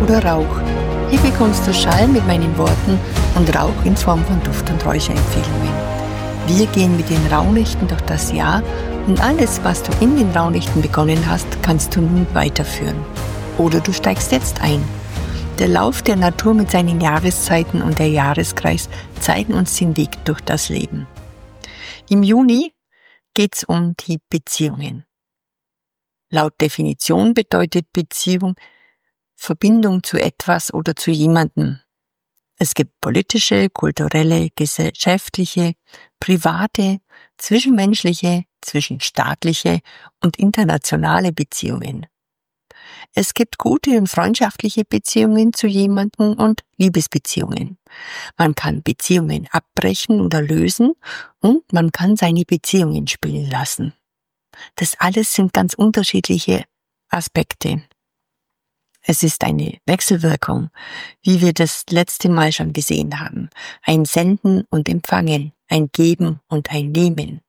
oder Rauch. Hier bekommst du Schall mit meinen Worten und Rauch in Form von Duft- und Räucherempfehlungen. Wir gehen mit den Rauhnächten durch das Jahr und alles, was du in den Rauhnächten begonnen hast, kannst du nun weiterführen. Oder du steigst jetzt ein. Der Lauf der Natur mit seinen Jahreszeiten und der Jahreskreis zeigen uns den Weg durch das Leben. Im Juni geht's um die Beziehungen. Laut Definition bedeutet Beziehung Verbindung zu etwas oder zu jemandem. Es gibt politische, kulturelle, gesellschaftliche, private, zwischenmenschliche, zwischenstaatliche und internationale Beziehungen. Es gibt gute und freundschaftliche Beziehungen zu jemandem und Liebesbeziehungen. Man kann Beziehungen abbrechen oder lösen und man kann seine Beziehungen spielen lassen. Das alles sind ganz unterschiedliche Aspekte. Es ist eine Wechselwirkung, wie wir das letzte Mal schon gesehen haben. Ein Senden und Empfangen, ein Geben und ein Nehmen.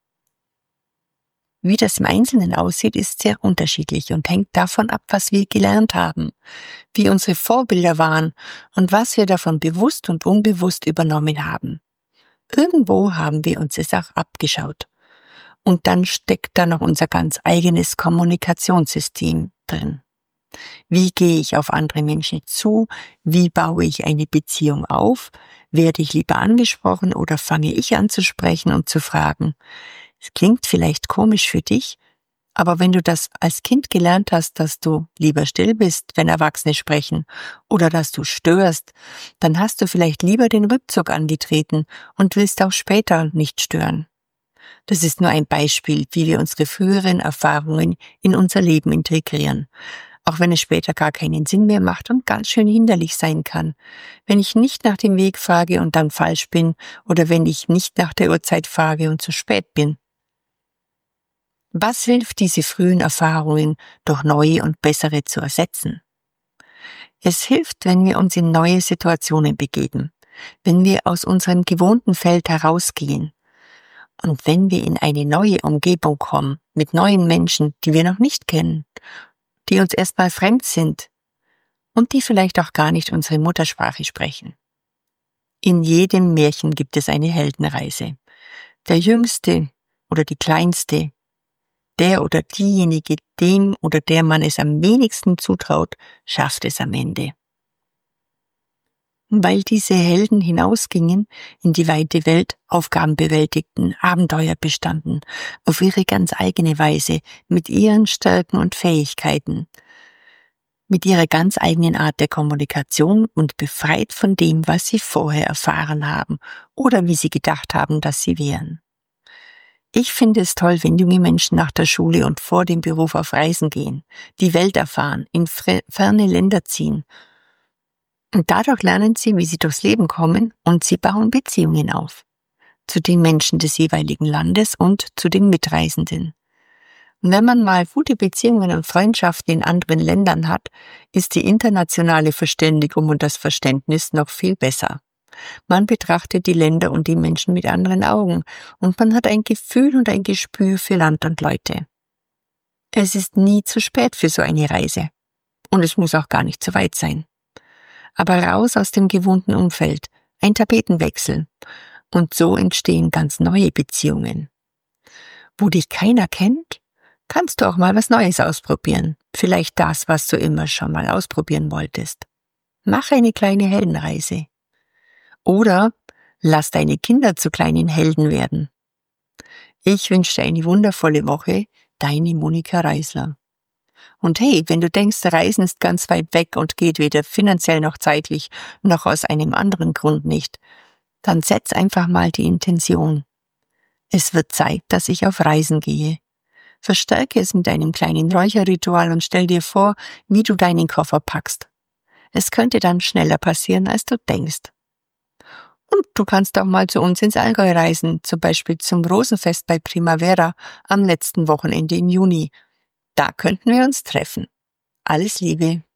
Wie das im Einzelnen aussieht, ist sehr unterschiedlich und hängt davon ab, was wir gelernt haben, wie unsere Vorbilder waren und was wir davon bewusst und unbewusst übernommen haben. Irgendwo haben wir uns es auch abgeschaut. Und dann steckt da noch unser ganz eigenes Kommunikationssystem drin. Wie gehe ich auf andere Menschen zu? Wie baue ich eine Beziehung auf? Werde ich lieber angesprochen oder fange ich an zu sprechen und zu fragen? Es klingt vielleicht komisch für dich, aber wenn du das als Kind gelernt hast, dass du lieber still bist, wenn Erwachsene sprechen, oder dass du störst, dann hast du vielleicht lieber den Rückzug angetreten und willst auch später nicht stören. Das ist nur ein Beispiel, wie wir unsere früheren Erfahrungen in unser Leben integrieren. Auch wenn es später gar keinen Sinn mehr macht und ganz schön hinderlich sein kann. Wenn ich nicht nach dem Weg frage und dann falsch bin oder wenn ich nicht nach der Uhrzeit frage und zu spät bin. Was hilft, diese frühen Erfahrungen durch neue und bessere zu ersetzen? Es hilft, wenn wir uns in neue Situationen begeben, wenn wir aus unserem gewohnten Feld herausgehen und wenn wir in eine neue Umgebung kommen, mit neuen Menschen, die wir noch nicht kennen, die uns erstmal fremd sind und die vielleicht auch gar nicht unsere Muttersprache sprechen. In jedem Märchen gibt es eine Heldenreise. Der Jüngste oder die Kleinste, der oder diejenige, dem oder der man es am wenigsten zutraut, schafft es am Ende. Weil diese Helden hinausgingen in die weite Welt, Aufgaben bewältigten, Abenteuer bestanden, auf ihre ganz eigene Weise, mit ihren Stärken und Fähigkeiten, mit ihrer ganz eigenen Art der Kommunikation und befreit von dem, was sie vorher erfahren haben oder wie sie gedacht haben, dass sie wären. Ich finde es toll, wenn junge Menschen nach der Schule und vor dem Beruf auf Reisen gehen, die Welt erfahren, in ferne Länder ziehen. Und dadurch lernen sie, wie sie durchs Leben kommen und sie bauen Beziehungen auf. Zu den Menschen des jeweiligen Landes und zu den Mitreisenden. Und wenn man mal gute Beziehungen und Freundschaften in anderen Ländern hat, ist die internationale Verständigung und das Verständnis noch viel besser. Man betrachtet die Länder und die Menschen mit anderen Augen und man hat ein Gefühl und ein Gespür für Land und Leute. Es ist nie zu spät für so eine Reise. Und es muss auch gar nicht zu weit sein. Aber raus aus dem gewohnten Umfeld, ein Tapetenwechsel. Und so entstehen ganz neue Beziehungen. Wo dich keiner kennt, kannst du auch mal was Neues ausprobieren. Vielleicht das, was du immer schon mal ausprobieren wolltest. Mach eine kleine Heldenreise. Oder lass deine Kinder zu kleinen Helden werden. Ich wünsche dir eine wundervolle Woche, deine Monika Reisler. Und hey, wenn du denkst, Reisen ist ganz weit weg und geht weder finanziell noch zeitlich, noch aus einem anderen Grund nicht, dann setz einfach mal die Intention. Es wird Zeit, dass ich auf Reisen gehe. Verstärke es mit einem kleinen Räucherritual und stell dir vor, wie du deinen Koffer packst. Es könnte dann schneller passieren, als du denkst. Und du kannst auch mal zu uns ins Allgäu reisen, zum Beispiel zum Rosenfest bei Primavera am letzten Wochenende im Juni. Da könnten wir uns treffen. Alles Liebe.